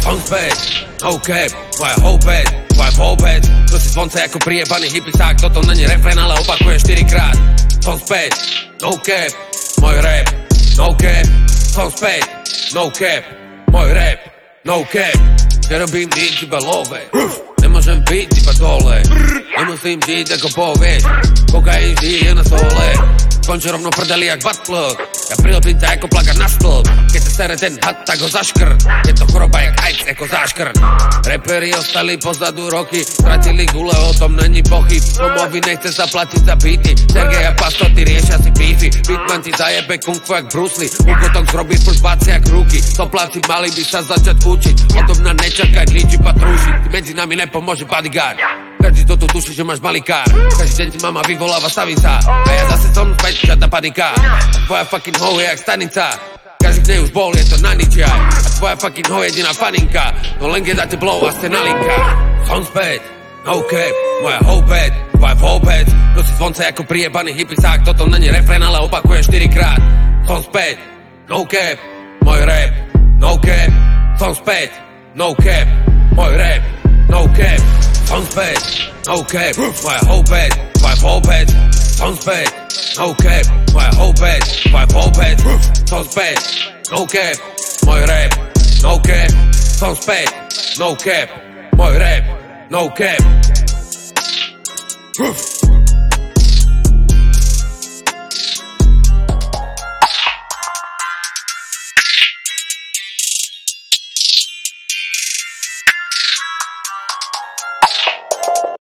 som späť, no cap, moja hoped, tvoja vôbec. To si zvonce ako priebaný hippisák, toto není refrén, ale opakuje 4-krát. Som späť, no cap, môj rap, no cap, som späť, no cap, môj rap, no cap. Nerobím nič, iba love, nemôžem byť iba dole, nemusím žiť ako povieš, kokain žije na stole. Končí rovno prdeli jak buttplug, ja prilpím ťa ako plakať na stĺp. Keď sa sere ten had, tak ho zaškrt, je to choroba jak AIDS, ako záškrt. Reperi ostali pozadu roky, stratili gule, o tom není pochyb. Domovy nechce sa platiť za beaty, Sergej a Pastoty riešia si beefy. Bitman ti zajebe kung fu jak Bruce Lee, úkotok zrobí prst báci jak ruky. Sopláci mali by sa začať učiť, o tom na nečakaj nič iba trúšiť. Medzi nami nepomôže bodyguard, každý to tu tuší, že máš malikár. Každý deň ti mama vyvoláva stavica, a ja zase som späť, žiadna panika. A tvoja fucking ho je jak stanica, každý k nej už bol, je to na ničiaj. A tvoja fucking ho je jediná faninka, no len keď dáte blow a ste na linka. Som späť, no cap, moja hoped, tvoja vôbec. To si zvonce ako priebaný hippisák, toto není refrén, ale opakuje 4-krát. Som späť, no cap, môj rap, no cap. Som späť, no cap, môj rap, no cap. Som späť, no cap, moja hoped, tvoja vôbec. Som späť, no cap, moja hoped, tvoja vôbec. Som späť, no cap, môj rap, no cap. Som späť, no cap, môj rap, no cap.